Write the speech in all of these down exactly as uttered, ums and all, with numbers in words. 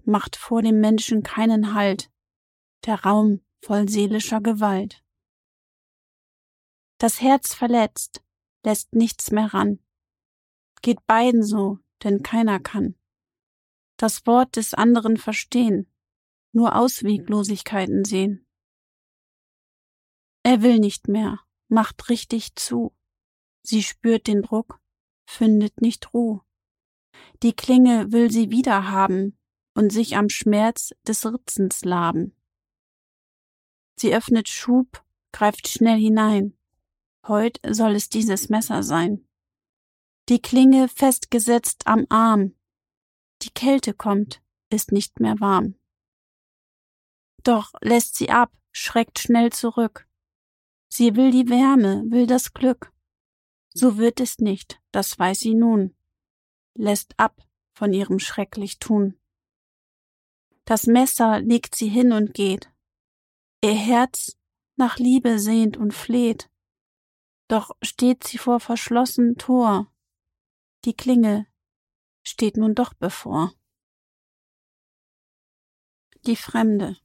macht vor dem Menschen keinen Halt, der Raum voll seelischer Gewalt. Das Herz verletzt, lässt nichts mehr ran, geht beiden so, denn keiner kann das Wort des anderen verstehen, nur Ausweglosigkeiten sehen. Er will nicht mehr, macht richtig zu, sie spürt den Druck, findet nicht Ruh. Die Klinge will sie wieder haben und sich am Schmerz des Ritzens laben. Sie öffnet Schub, greift schnell hinein, heut soll es dieses Messer sein. Die Klinge festgesetzt am Arm, die Kälte kommt, ist nicht mehr warm. Doch lässt sie ab, schreckt schnell zurück. Sie will die Wärme, will das Glück. So wird es nicht, das weiß sie nun, lässt ab von ihrem schrecklich Tun. Das Messer legt sie hin und geht. Ihr Herz nach Liebe sehnt und fleht. Doch steht sie vor verschlossen Tor. Die Klinge steht nun doch bevor. Die Fremde.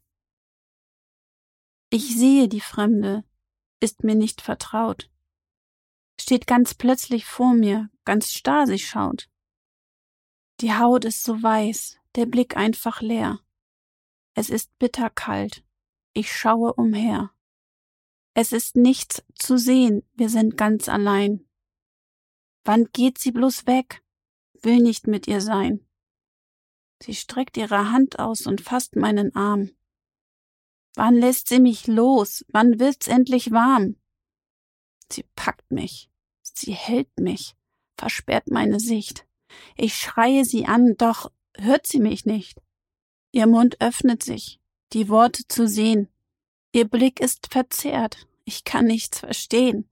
Ich sehe die Fremde, ist mir nicht vertraut. Steht ganz plötzlich vor mir, ganz starr sie schaut. Die Haut ist so weiß, der Blick einfach leer. Es ist bitterkalt, ich schaue umher. Es ist nichts zu sehen, wir sind ganz allein. Wann geht sie bloß weg? Will nicht mit ihr sein. Sie streckt ihre Hand aus und fasst meinen Arm. Wann lässt sie mich los? Wann wird's endlich warm? Sie packt mich, sie hält mich, versperrt meine Sicht. Ich schreie sie an, doch hört sie mich nicht. Ihr Mund öffnet sich, die Worte zu sehen. Ihr Blick ist verzerrt, ich kann nichts verstehen.